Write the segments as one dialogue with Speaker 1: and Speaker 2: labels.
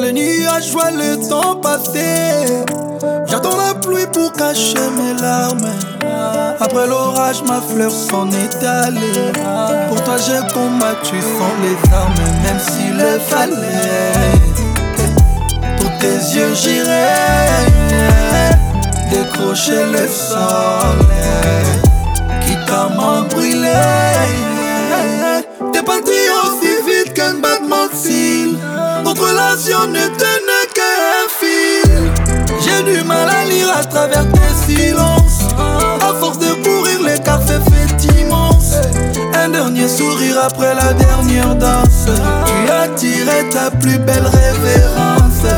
Speaker 1: les nuages, je vois le temps passer. J'attends la pluie pour cacher mes larmes. Après l'orage, ma fleur s'en est allée. Pour toi, j'ai combattu sans les armes, même s'il le fallait. Pour tes yeux, j'irai décrocher le soleil, quitte à m'embrûler. T'es parti aussi vite qu'un battement de cils. Notre relation ne tenait qu'un fil. J'ai du mal à lire à travers tes silences. À force de courir, l'écart s'est fait immense. Un dernier sourire après la dernière danse. Tu as tiré ta plus belle révérence.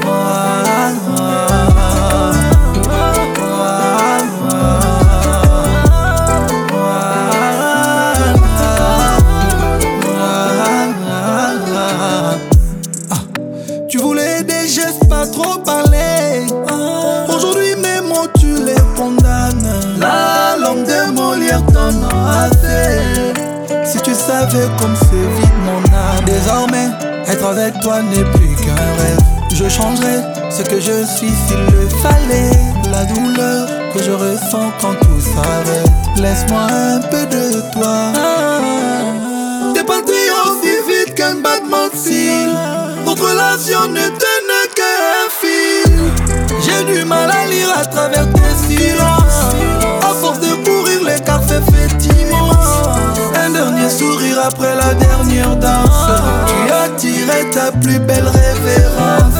Speaker 1: Tu voulais des gestes, pas trop parler. Aujourd'hui mes mots tu les condamnes. La langue de Molière t'en a assez. Si tu savais comme c'est vite mon âme. Désormais, être avec toi n'est plus qu'un rêve. Je changerai ce que je suis s'il le fallait. La douleur que je ressens quand tout s'arrête. Laisse-moi un peu de toi. T'es parti aussi vite qu'un battement de cils. Notre relation ne tenait qu'un fil. J'ai du mal à lire à travers tes silences. À force de courir, l'écart s'est fait immense. Un dernier sourire après la dernière danse. Tu as tiré ta plus belle révérence.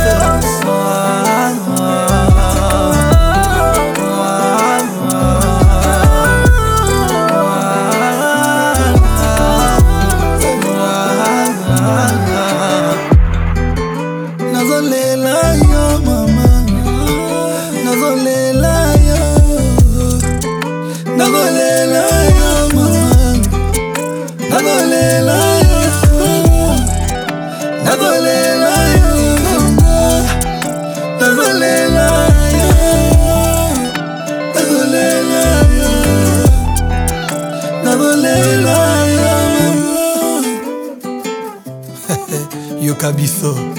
Speaker 1: Nazolela yo mama, nazolela yo, nazolela yo mama, nazolela yo, nazolela yo, nazolela yo, nazolela yo, nazolela yo. Yo Kabiso.